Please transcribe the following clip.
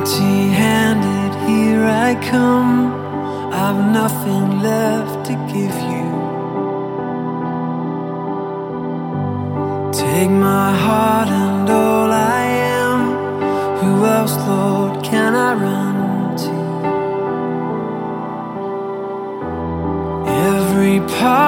Empty-handed, here I come. I've nothing left to give you. Take my heart and all I am. Who else, Lord, can I run to? Every part